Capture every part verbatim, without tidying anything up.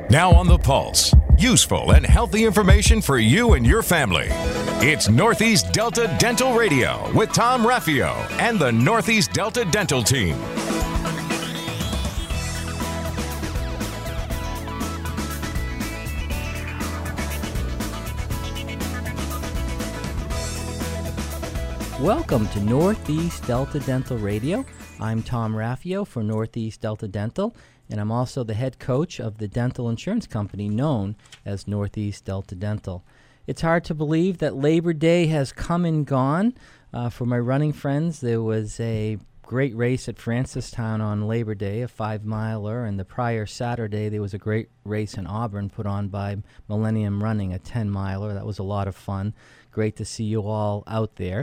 Now on the Pulse, useful and healthy information for you and your family. It's Northeast Delta Dental Radio with Tom Raffio and the Northeast Delta Dental Team. Welcome to Northeast Delta Dental Radio. I'm Tom Raffio for Northeast Delta Dental, and I'm also the head coach of the dental insurance company known as Northeast Delta Dental. It's hard to believe that Labor Day has come and gone. Uh, for my running friends, there was a great race at Francistown on Labor Day, a five-miler, and the prior Saturday there was a great race in Auburn put on by Millennium Running, a ten-miler. That was a lot of fun. Great to see you all out there.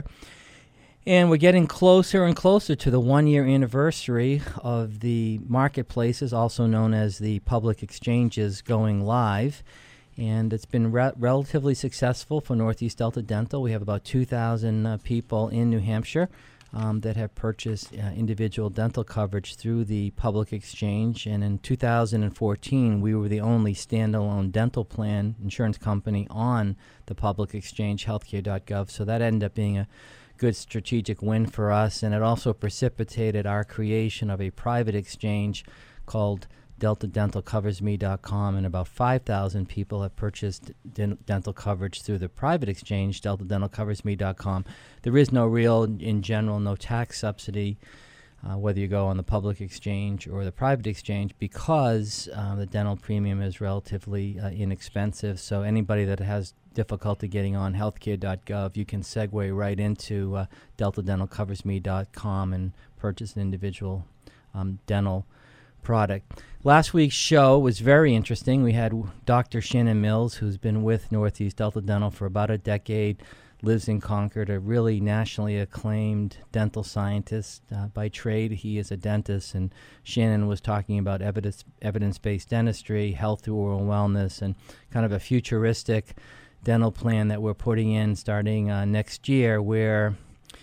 And we're getting closer and closer to the one-year anniversary of the marketplaces, also known as the public exchanges, going live. And it's been re- relatively successful for Northeast Delta Dental. We have about two thousand uh, people in New Hampshire um, that have purchased uh, individual dental coverage through the public exchange. And in two thousand fourteen, we were the only standalone dental plan insurance company on the public exchange, healthcare dot gov. So that ended up being a good strategic win for us, and it also precipitated our creation of a private exchange called Delta Dental Covers Me dot com, and about five thousand people have purchased den- dental coverage through the private exchange, Delta Dental Covers Me dot com. There is no real, in general, no tax subsidy, uh, whether you go on the public exchange or the private exchange, because uh, the dental premium is relatively uh, inexpensive. So anybody that has difficulty getting on healthcare dot gov, you can segue right into uh, Delta Dental Covers Me dot com and purchase an individual um, dental product. Last week's show was very interesting. We had Doctor Shannon Mills, who's been with Northeast Delta Dental for about a decade, lives in Concord, a really nationally acclaimed dental scientist. Uh, by trade, he is a dentist, and Shannon was talking about evidence, evidence-based dentistry, health through oral wellness, and kind of a futuristic dental plan that we're putting in starting uh, next year, where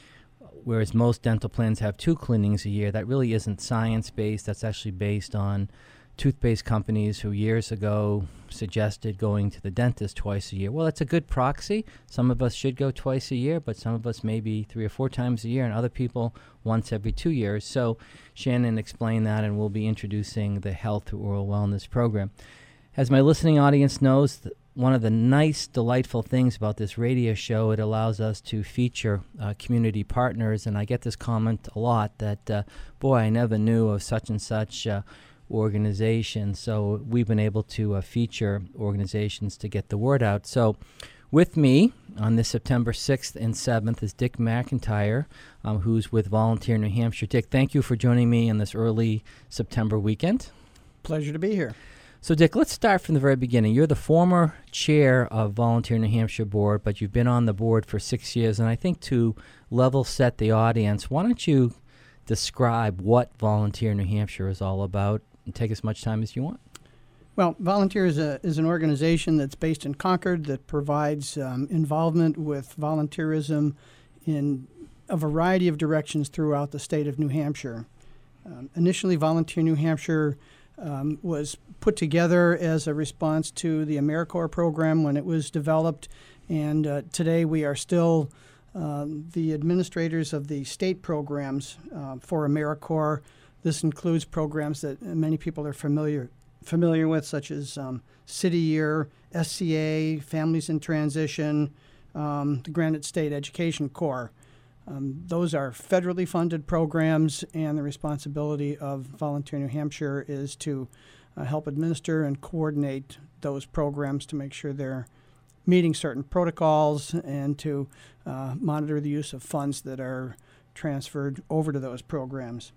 whereas most dental plans have two cleanings a year, that really isn't science-based. That's actually based on toothpaste companies who years ago suggested going to the dentist twice a year. Well, that's a good proxy. Some of us should go twice a year, but some of us maybe three or four times a year, and other people once every two years. So Shannon explained that, and we'll be introducing the Health Through Oral Wellness program. As my listening audience knows, th- one of the nice, delightful things about this radio show, it allows us to feature uh, community partners, and I get this comment a lot that, uh, boy, I never knew of such and such uh, organization. So we've been able to uh, feature organizations to get the word out. So with me on this September sixth and seventh is Dick McIntyre, um, who's with Volunteer New Hampshire. Dick, thank you for joining me on this early September weekend. Pleasure to be here. So, Dick, let's start from the very beginning. You're the former chair of Volunteer New Hampshire Board, but you've been on the board for six years. And I think to level set the audience, why don't you describe what Volunteer New Hampshire is all about and take as much time as you want? Well, Volunteer is, a, is an organization that's based in Concord that provides um, involvement with volunteerism in a variety of directions throughout the state of New Hampshire. Um, initially, Volunteer New Hampshire Um, was put together as a response to the AmeriCorps program when it was developed, and uh, today we are still um, the administrators of the state programs uh, for AmeriCorps. This includes programs that many people are familiar familiar with, such as um, City Year, S C A, Families in Transition, um, the Granite State Education Corps. Um, those are federally funded programs, and the responsibility of Volunteer New Hampshire is to uh, help administer and coordinate those programs to make sure they're meeting certain protocols and to uh, monitor the use of funds that are transferred over to those programs.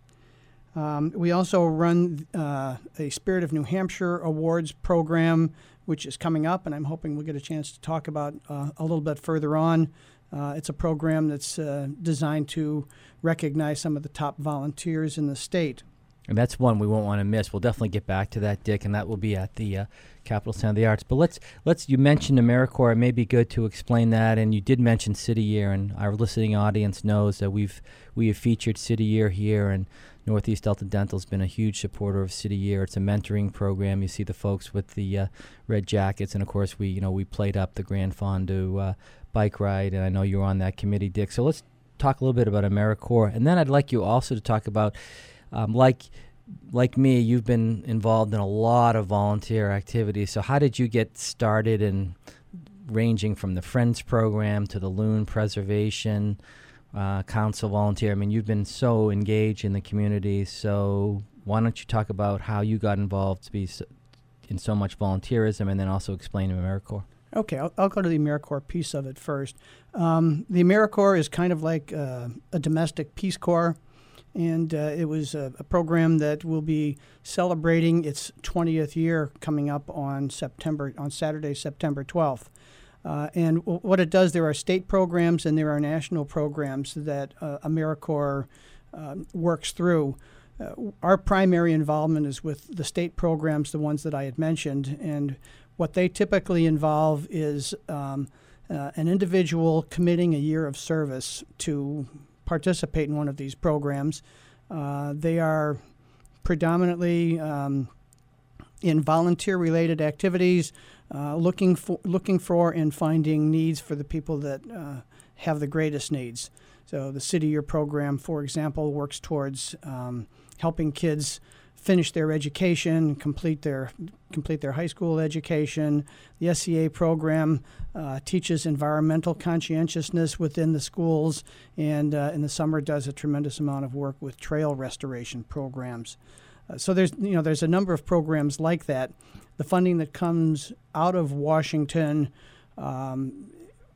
Um, we also run uh, a Spirit of New Hampshire Awards program, which is coming up, and I'm hoping we'll get a chance to talk about uh, a little bit further on. Uh, it's a program that's uh, designed to recognize some of the top volunteers in the state. And that's one we won't want to miss. We'll definitely get back to that, Dick, and that will be at the uh, Capitol Center of the Arts. But let's let's you mentioned AmeriCorps. It may be good to explain that, and you did mention City Year, and our listening audience knows that we've we have featured City Year here, and Northeast Delta Dental has been a huge supporter of City Year. It's a mentoring program. You see the folks with the uh, red jackets, and of course we, you know, we played up the Grand Fondue uh, bike ride, and I know you were on that committee, Dick. So let's talk a little bit about AmeriCorps, and then I'd like you also to talk about, um, like like me, you've been involved in a lot of volunteer activities. So how did you get started in ranging from the Friends program to the Loon Preservation uh, Council volunteer? I mean, you've been so engaged in the community. So why don't you talk about how you got involved to be so, in so much volunteerism, and then also explain to AmeriCorps? Okay, I'll, I'll go to the AmeriCorps piece of it first. Um, the AmeriCorps is kind of like uh, a domestic Peace Corps, and uh, it was a, a program that will be celebrating its twentieth year coming up on September on Saturday, September twelfth. Uh, and w- what it does, there are state programs and there are national programs that uh, AmeriCorps uh, works through. Uh, our primary involvement is with the state programs, the ones that I had mentioned, and what they typically involve is um, uh, an individual committing a year of service to participate in one of these programs. Uh, they are predominantly um, in volunteer-related activities, uh, looking for looking for and finding needs for the people that uh, have the greatest needs. So the City Year program, for example, works towards um, helping kids finish their education, complete their complete their high school education. The S E A program uh, teaches environmental conscientiousness within the schools, and uh, in the summer does a tremendous amount of work with trail restoration programs. Uh, so there's you know there's a number of programs like that. The funding that comes out of Washington um,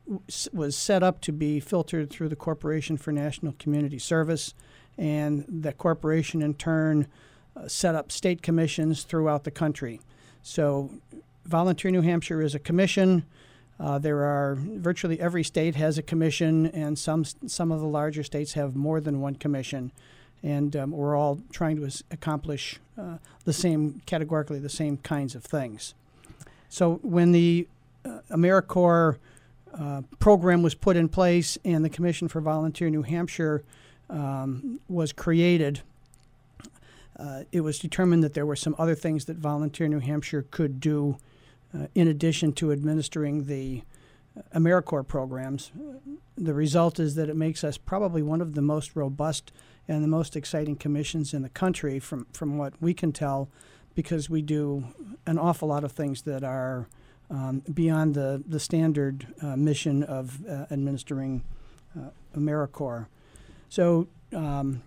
was set up to be filtered through the Corporation for National Community Service, and the corporation in turn uh, set up state commissions throughout the country. So Volunteer New Hampshire is a commission. Uh, there are virtually every state has a commission, and some some of the larger states have more than one commission. And um, we're all trying to as- accomplish uh, the same, categorically the same kinds of things. So when the uh, AmeriCorps uh, program was put in place and the Commission for Volunteer New Hampshire um, was created, uh, it was determined that there were some other things that Volunteer New Hampshire could do uh, in addition to administering the AmeriCorps programs. The result is that it makes us probably one of the most robust and the most exciting commissions in the country from, from what we can tell, because we do an awful lot of things that are um, beyond the, the standard uh, mission of uh, administering uh, AmeriCorps. So um,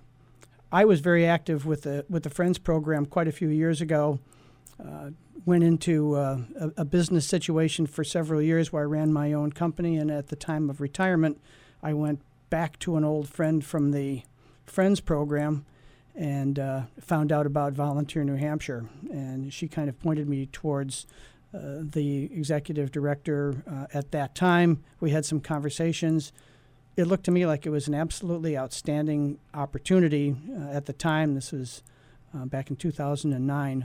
I was very active with the, with the Friends program quite a few years ago. Uh, went into uh, a, a business situation for several years where I ran my own company, and at the time of retirement, I went back to an old friend from the Friends program and uh, found out about Volunteer New Hampshire, and she kind of pointed me towards uh, the executive director uh, at that time. We had some conversations. It looked to me like it was an absolutely outstanding opportunity uh, at the time. This was uh, back in two thousand nine.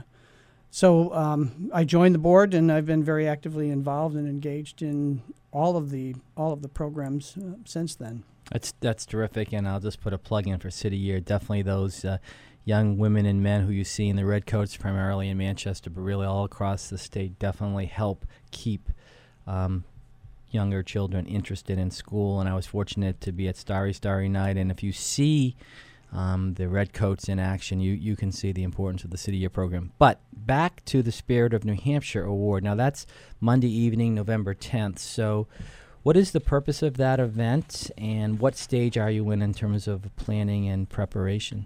So um, I joined the board, and I've been very actively involved and engaged in all of the all of the programs uh, since then. That's that's terrific, and I'll just put a plug in for City Year. Definitely those uh, young women and men who you see in the red coats, primarily in Manchester, but really all across the state, definitely help keep um, younger children interested in school. And I was fortunate to be at Starry Starry Night, and if you see um, the red coats in action, you, you can see the importance of the City Year program. But back to the Spirit of New Hampshire Award. Now that's Monday evening, November tenth. So what is the purpose of that event, and what stage are you in in terms of planning and preparation?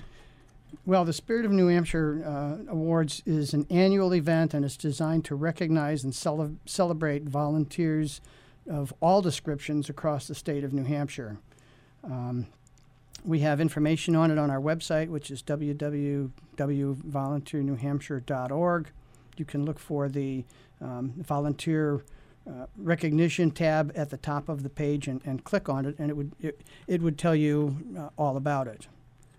Well, the Spirit of New Hampshire uh, Awards is an annual event, and it's designed to recognize and cele- celebrate volunteers of all descriptions across the state of New Hampshire. Um, we have information on it on our website, which is w w w dot volunteer new hampshire dot org. You can look for the um, volunteer Uh, recognition tab at the top of the page and, and click on it, and it would it, it would tell you uh, all about it.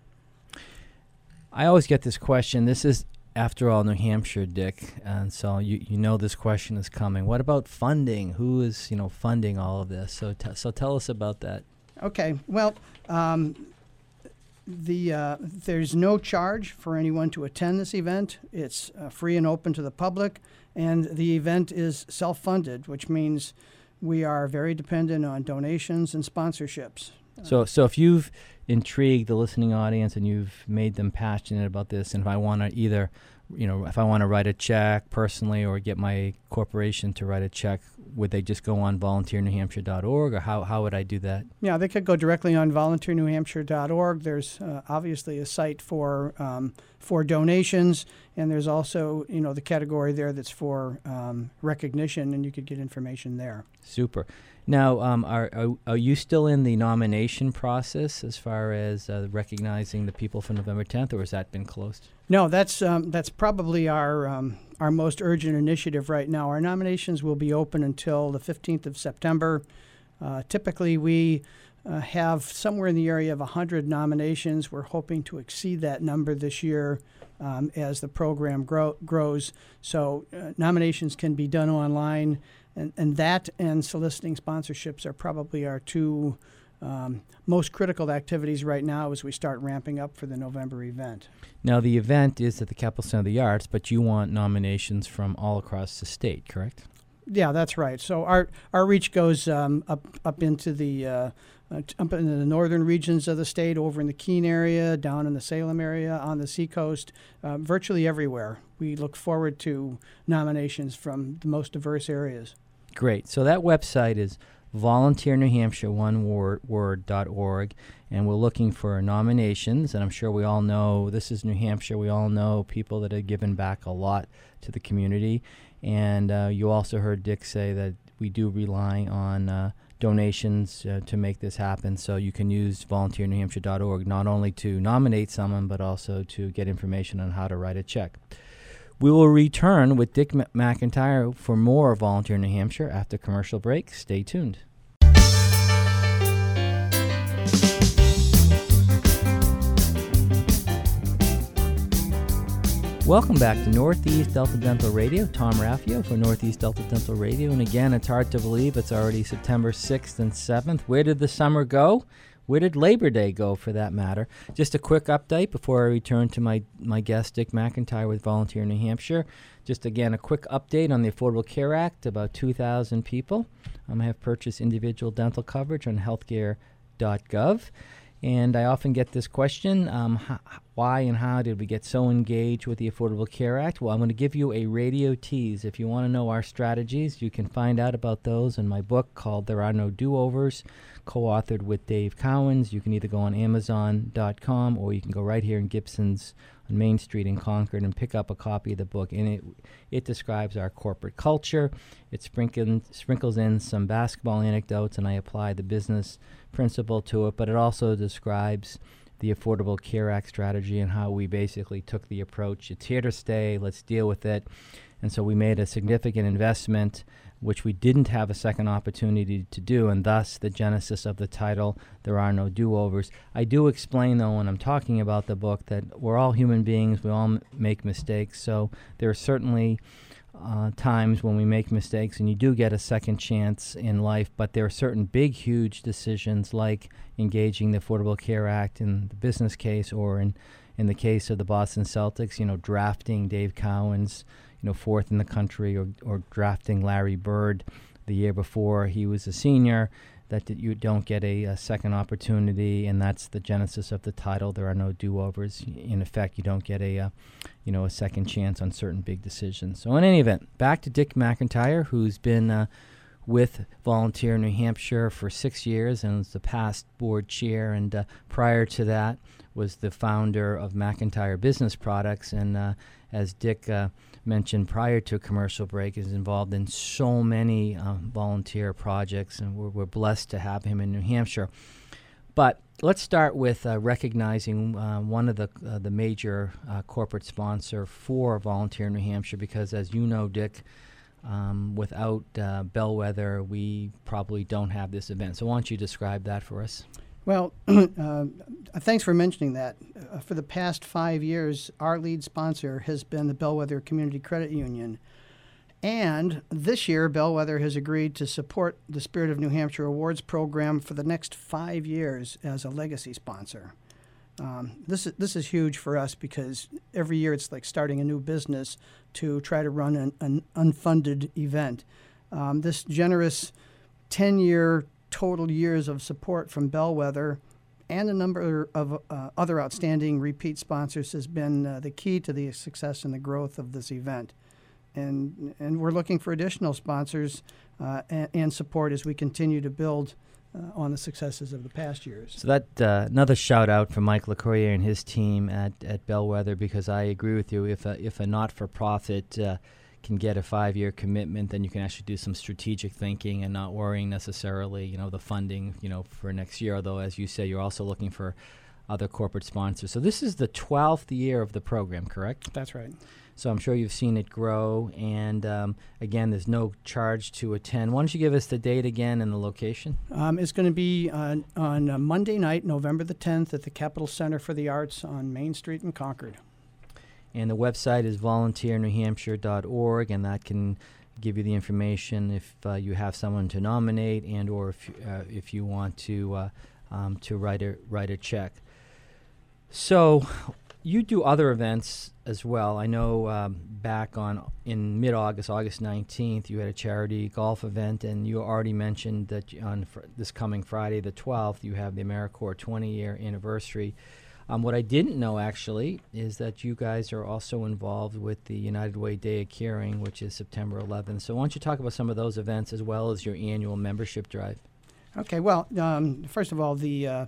I always get this question. This is, after all, New Hampshire, Dick, and so you, you know this question is coming. What about funding? Who is you know funding all of this? So t- so tell us about that. Okay. Well, um, The uh, there's no charge for anyone to attend this event. It's uh, free and open to the public, and the event is self-funded, which means we are very dependent on donations and sponsorships. So, so if you've intrigued the listening audience and you've made them passionate about this, and if I want to either, you know, if I want to write a check personally or get my corporation to write a check, would they just go on volunteer new hampshire dot org, or how, how would I do that? Yeah, they could go directly on volunteer new hampshire dot org. There's uh, obviously a site for um, for donations, and there's also, you know, the category there that's for um, recognition, and you could get information there. Super. Now, um, are, are are you still in the nomination process as far as uh, recognizing the people for November tenth, or has that been closed? No, that's um, that's probably our um, our most urgent initiative right now. Our nominations will be open until the fifteenth of September. Uh, typically, we uh, have somewhere in the area of one hundred nominations. We're hoping to exceed that number this year um, as the program grow, grows. So uh, nominations can be done online, and, and that and soliciting sponsorships are probably our two Um, most critical activities right now as we start ramping up for the November event. Now, the event is at the Capitol Center of the Arts, but you want nominations from all across the state, correct? Yeah, that's right. So our our reach goes um, up up into the uh, uh, t- up into the northern regions of the state, over in the Keene area, down in the Salem area, on the seacoast, uh, virtually everywhere. We look forward to nominations from the most diverse areas. Great. So that website is volunteer new hampshire one word, word dot org, and we're looking for nominations, and I'm sure we all know this is New Hampshire. We all know people that have given back a lot to the community, and uh, you also heard Dick say that we do rely on uh, donations uh, to make this happen, so you can use volunteer new hampshire dot org not only to nominate someone but also to get information on how to write a check. We will return with Dick M- McIntyre for more Volunteer New Hampshire after commercial break. Stay tuned. Welcome back to Northeast Delta Dental Radio. Tom Raffio for Northeast Delta Dental Radio. And again, it's hard to believe it's already September sixth and seventh. Where did the summer go? Where did Labor Day go, for that matter? Just a quick update before I return to my, my guest, Dick McIntyre with Volunteer New Hampshire. Just again, a quick update on the Affordable Care Act. About two thousand people um, have purchased individual dental coverage on healthcare dot gov. And I often get this question, um, how, why and how did we get so engaged with the Affordable Care Act? Well, I'm going to give you a radio tease. If you want to know our strategies, you can find out about those in my book called There Are No Do-Overs, co-authored with Dave Cowens. You can either go on amazon dot com or you can go right here in Gibson's on Main Street in Concord and pick up a copy of the book. And it it describes our corporate culture. It sprinkles sprinkles in some basketball anecdotes, and I apply the business principle to it. But it also describes the Affordable Care Act strategy and how we basically took the approach. It's here to stay. Let's deal with it. And so we made a significant investment, which we didn't have a second opportunity to do, and thus the genesis of the title, There Are No Do-Overs. I do explain, though, when I'm talking about the book, that we're all human beings, we all m- make mistakes, so there are certainly uh, times when we make mistakes, and you do get a second chance in life, but there are certain big, huge decisions, like engaging the Affordable Care Act in the business case, or in, in the case of the Boston Celtics, you know, drafting Dave Cowens, you know, fourth in the country, or, or drafting Larry Bird the year before he was a senior, that, that you don't get a, a second opportunity, and that's the genesis of the title, There Are No Do-Overs. In effect, you don't get a, uh, you know, a second chance on certain big decisions. So in any event, back to Dick McIntyre, who's been uh, with Volunteer New Hampshire for six years and was the past board chair, and uh, prior to that was the founder of McIntyre Business Products, and uh, as Dick uh, mentioned prior to a commercial break, is involved in so many uh, volunteer projects, and we're, we're blessed to have him in New Hampshire. But let's start with uh, recognizing uh, one of the uh, the major uh, corporate sponsor for Volunteer New Hampshire, because as you know, Dick, um, without uh, Bellwether, we probably don't have this event. So why don't you describe that for us? Well, uh, thanks for mentioning that. Uh, for the past five years, our lead sponsor has been the Bellwether Community Credit Union. And this year, Bellwether has agreed to support the Spirit of New Hampshire Awards program for the next five years as a legacy sponsor. Um, this is this is huge for us because every year it's like starting a new business to try to run an, an unfunded event. Um, this generous ten-year total years of support from Bellwether and a number of uh, other outstanding repeat sponsors has been uh, the key to the success and the growth of this event. And and we're looking for additional sponsors uh, and, and support as we continue to build uh, on the successes of the past years. So that uh, another shout out for Mike LeCourrier and his team at, at Bellwether, because I agree with you. If a, if a not-for-profit uh, can get a five-year commitment, then you can actually do some strategic thinking and not worrying necessarily, you know, the funding, you know, for next year. Although, as you say, you're also looking for other corporate sponsors. So this is the twelfth year of the program, correct? That's right. So I'm sure you've seen it grow. And um, again, there's no charge to attend. Why don't you give us the date again and the location? Um, it's going to be on, on uh, Monday night, November the tenth, at the Capitol Center for the Arts on Main Street in Concord. And the website is volunteer new hampshire dot org, and that can give you the information if uh, you have someone to nominate, and or if uh, if you want to uh, um, to write a write a check. So you do other events as well. I know um, back on in mid-August, August nineteenth, you had a charity golf event, and you already mentioned that on fr- this coming Friday, the twelfth, you have the AmeriCorps twenty-year anniversary. Um, what I didn't know, actually, is that you guys are also involved with the United Way Day of Caring, which is September eleventh. So why don't you talk about some of those events as well as your annual membership drive? Okay, well, um, first of all, the uh,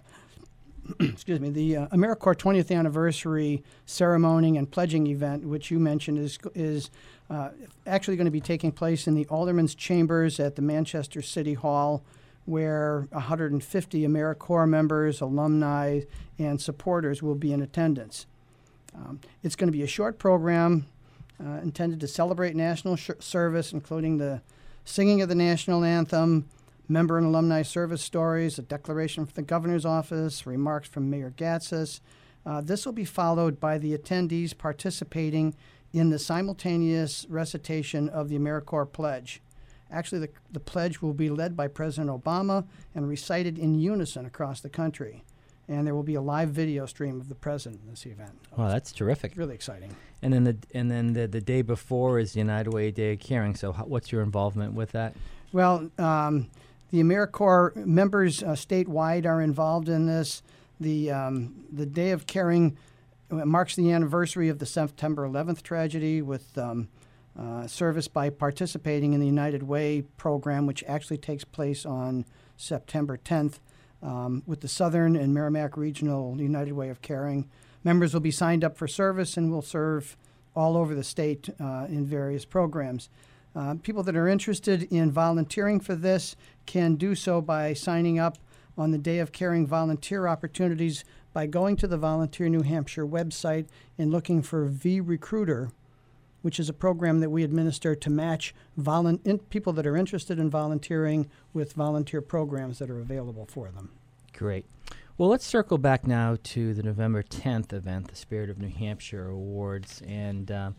excuse me, the uh, AmeriCorps twentieth anniversary ceremony and pledging event, which you mentioned, is is uh, actually going to be taking place in the Alderman's Chambers at the Manchester City Hall, where one hundred fifty AmeriCorps members, alumni, and supporters will be in attendance. Um, it's going to be a short program uh, intended to celebrate national sh- service, including the singing of the national anthem, member and alumni service stories, a declaration from the governor's office, remarks from Mayor Gatsis. Uh, this will be followed by the attendees participating in the simultaneous recitation of the AmeriCorps Pledge. Actually, the, the pledge will be led by President Obama and recited in unison across the country. And there will be a live video stream of the president in this event. Wow, that's terrific. Really exciting. And then the and then the, the day before is the United Way Day of Caring. So how, what's your involvement with that? Well, um, the AmeriCorps members uh, statewide are involved in this. The um, the Day of Caring marks the anniversary of the September eleventh tragedy with um, uh, service by participating in the United Way program, which actually takes place on September tenth um, with the Southern and Merrimack Regional United Way of Caring. Members will be signed up for service and will serve all over the state uh, in various programs. Uh, people that are interested in volunteering for this can do so by signing up on the Day of Caring volunteer opportunities by going to the Volunteer New Hampshire website and looking for V-Recruiter, which is a program that we administer to match volun- in people that are interested in volunteering with volunteer programs that are available for them. Great. Well, let's circle back now to the November tenth event, the Spirit of New Hampshire Awards. And um,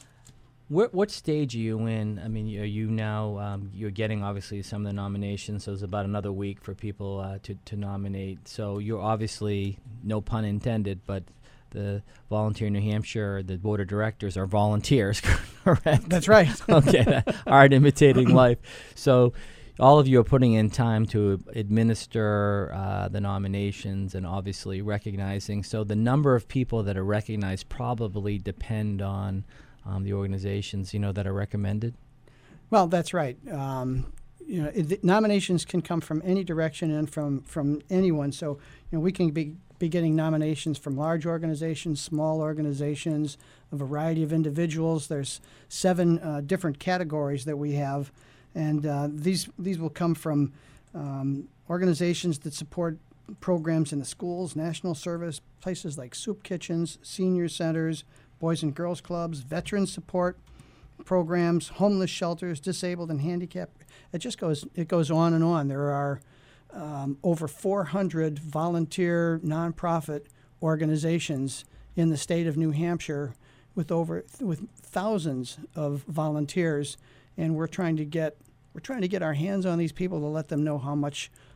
What, what stage are you in? I mean, are you now, um, you're getting obviously some of the nominations, so there's about another week for people uh, to, to nominate. So you're obviously, no pun intended, but the Volunteer New Hampshire, the board of directors are volunteers, correct? That's right. Okay, art imitating life. So all of you are putting in time to administer uh, the nominations and obviously recognizing. So the number of people that are recognized probably depend on Um, the organizations, you know, that are recommended? Well, that's right. Um, you know, it, nominations can come from any direction and from, from anyone. So, you know, we can be, be getting nominations from large organizations, small organizations, a variety of individuals. There's seven uh, different categories that we have, and uh, these these will come from um, organizations that support programs in the schools, national service, places like soup kitchens, senior centers, Boys and Girls Clubs, veteran support programs, homeless shelters, disabled and handicapped. It just goes it goes on and on. There are um, over four hundred volunteer nonprofit organizations in the state of New Hampshire with over with thousands of volunteers, and we're trying to get we're trying to get our hands on these people to let them know how much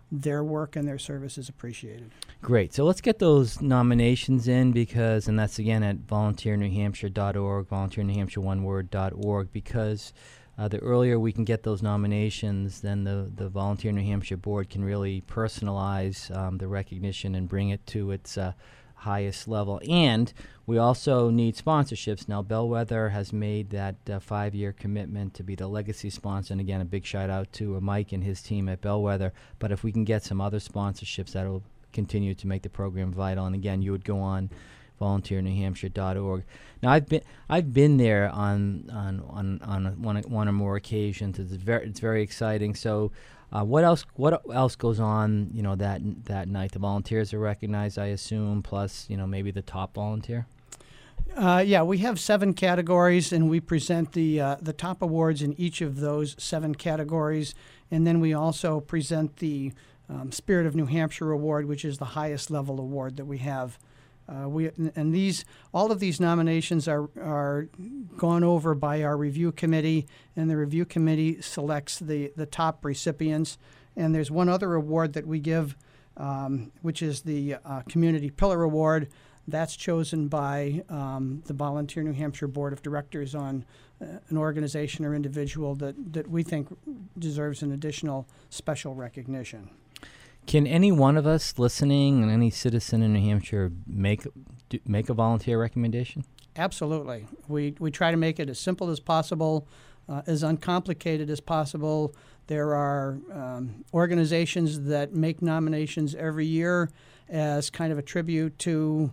their work and their service is appreciated. Great. So let's get those nominations in because, and that's again at volunteer new hampshire dot org, volunteer new hampshire one word dot org, because uh, the earlier we can get those nominations, then the, the Volunteer New Hampshire Board can really personalize um, the recognition and bring it to its uh, highest level. And we also need sponsorships. Now, Bellwether has made that uh, five-year commitment to be the legacy sponsor. And again, a big shout out to uh, Mike and his team at Bellwether. But if we can get some other sponsorships, that'll continue to make the program vital. And again, you would go on volunteer new hampshire dot org. Now, I've been I've been there on on on, on one one or more occasions. It's very it's very exciting. So. Uh, what else? What else goes on? You know that that night. The volunteers are recognized, I assume. Plus, you know, maybe the top volunteer. Uh, yeah, we have seven categories, and we present the uh, the top awards in each of those seven categories, and then we also present the um, Spirit of New Hampshire Award, which is the highest level award that we have. Uh, we and these all of these nominations are are gone over by our review committee, and the review committee selects the, the top recipients. And there's one other award that we give, um, which is the uh, Community Pillar Award. That's chosen by um, the Volunteer New Hampshire Board of Directors on uh, an organization or individual that, that we think deserves an additional special recognition. Can any one of us listening and any citizen in New Hampshire make do, make a volunteer recommendation? Absolutely. We we try to make it as simple as possible, uh, as uncomplicated as possible. There are um, organizations that make nominations every year as kind of a tribute to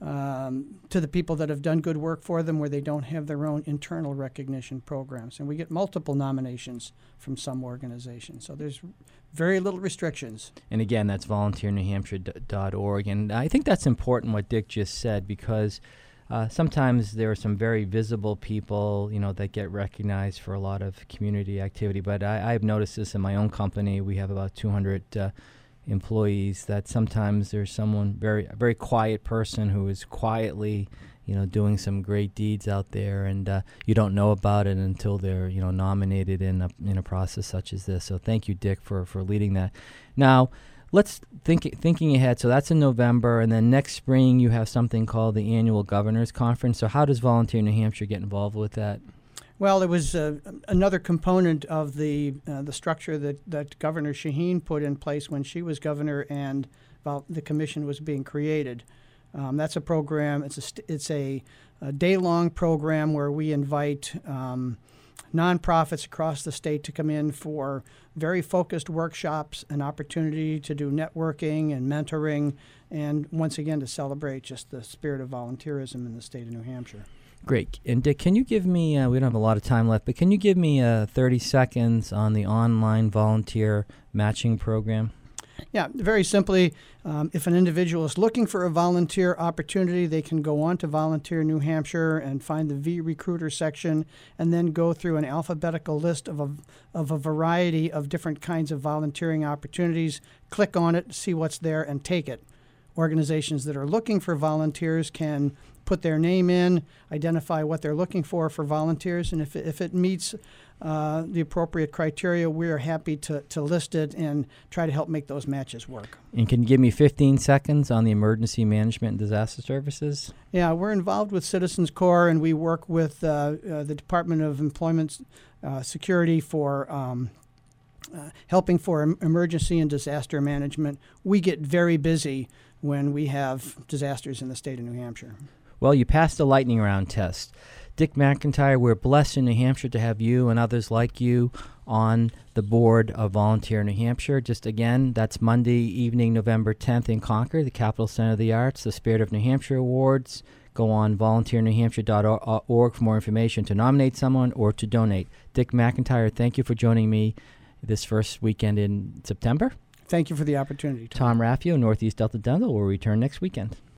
um, to the people that have done good work for them where they don't have their own internal recognition programs. And we get multiple nominations from some organizations. So there's very little restrictions. And again, that's volunteer new hampshire dot org. And I think that's important what Dick just said, because uh, sometimes there are some very visible people, you know, that get recognized for a lot of community activity. But I, I've noticed this in my own company. We have about two hundred uh, employees, that sometimes there's someone very, a very quiet person who is quietly, you know, doing some great deeds out there, and uh, you don't know about it until they're, you know, nominated in a in a process such as this. So thank you, Dick, for, for leading that. Now, let's think thinking ahead. So that's in November, and then next spring you have something called the Annual Governors Conference. So how does Volunteer New Hampshire get involved with that? Well, it was uh, another component of the uh, the structure that, that Governor Shaheen put in place when she was governor and well, the commission was being created. Um, that's a program. It's a st- it's a, a day-long program where we invite um, nonprofits across the state to come in for very focused workshops, an opportunity to do networking and mentoring, and once again to celebrate just the spirit of volunteerism in the state of New Hampshire. Great. And Dick, can you give me, uh, we don't have a lot of time left, but can you give me uh, thirty seconds on the online volunteer matching program? Yeah, very simply, um, if an individual is looking for a volunteer opportunity, they can go on to Volunteer New Hampshire and find the V Recruiter section, and then go through an alphabetical list of a, of a variety of different kinds of volunteering opportunities. Click on it, see what's there, and take it. Organizations that are looking for volunteers can put their name in, identify what they're looking for for volunteers, and if it, if it meets uh, the appropriate criteria, we are happy to, to list it and try to help make those matches work. And can you give me fifteen seconds on the Emergency Management and Disaster Services? Yeah, we're involved with Citizens Corps, and we work with uh, uh, the Department of Employment uh, Security for um, uh, helping for em- emergency and disaster management. We get very busy when we have disasters in the state of New Hampshire. Well, you passed the lightning round test. Dick McIntyre, we're blessed in New Hampshire to have you and others like you on the board of Volunteer New Hampshire. Just again, that's Monday evening, November tenth in Concord, the Capital Center of the Arts, the Spirit of New Hampshire Awards. Go on volunteer new hampshire dot org for more information to nominate someone or to donate. Dick McIntyre, thank you for joining me this first weekend in September. Thank you for the opportunity. Tom Raffio, Northeast Delta Dental, will return next weekend.